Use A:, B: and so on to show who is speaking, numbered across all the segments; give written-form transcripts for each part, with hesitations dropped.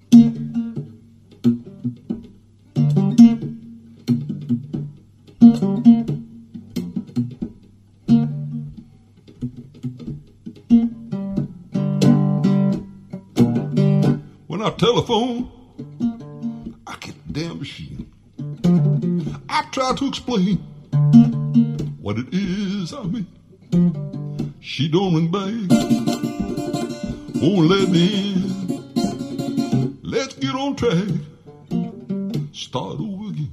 A: When I telephone, I get the damn machine. I try to explain what it is I mean. She don't ring back, won't let me in. Let's get on track, start over again.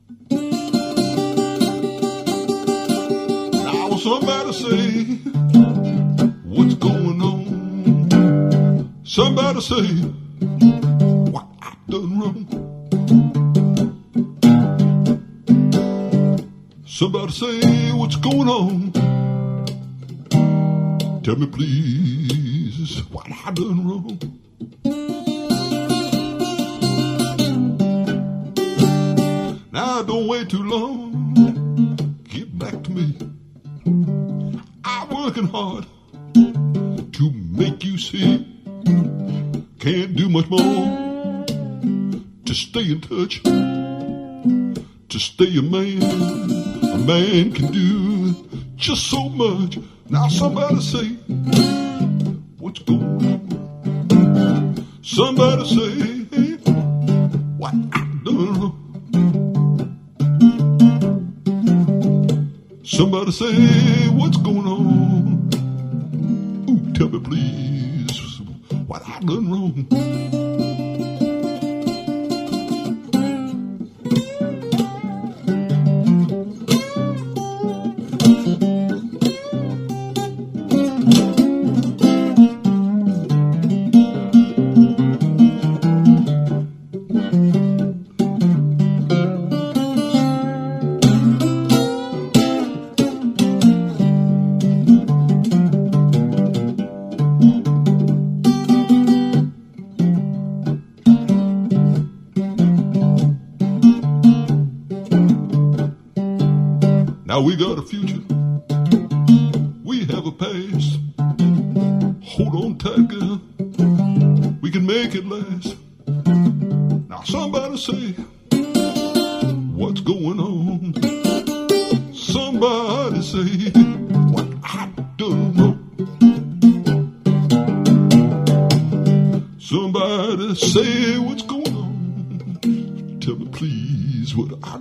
A: Now somebody say, what's going on? Somebody say, what I done wrong? Somebody say, what's going on? Tell me please, what I done wrong? Now don't wait too long, get back to me. I'm working hard to make you see. Can't do much more to stay in touch, to stay a man. A man can do just so much. Now somebody say, what's going on? Somebody say, what I done wrong? Somebody say, what's going on? Ooh, tell me please, what I done wrong? Now we got a future, we have a past. Hold on tight, girl, we can make it last. Now somebody say, what's going on? Somebody say, what I done wrong? Somebody say, what's going on? Tell me please what I